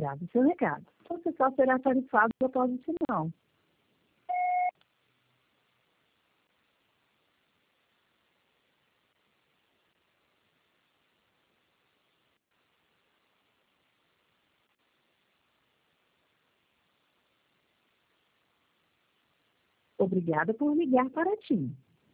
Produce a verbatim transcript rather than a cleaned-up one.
Grave seu recado. Você só será tarifado após o sinal. Obrigada por ligar para a TIM.